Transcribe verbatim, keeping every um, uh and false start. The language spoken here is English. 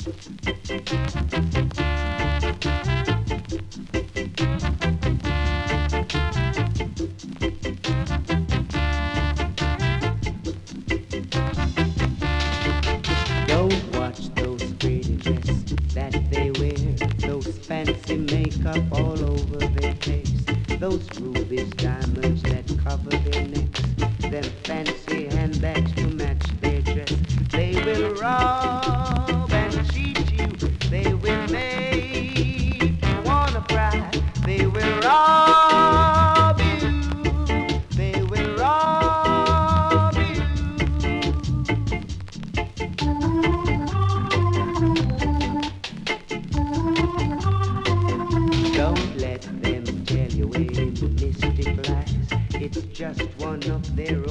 Don't watch those pretty dresses that they wear, those fancy makeup all over their face, those rubies, diamonds that cover their necks, them fancy handbags to match their dress. They will rob and cheat you, they will make you wanna cry, they will rob you, they will rob you. Don't let them tell you any mystic lies. It's just one of their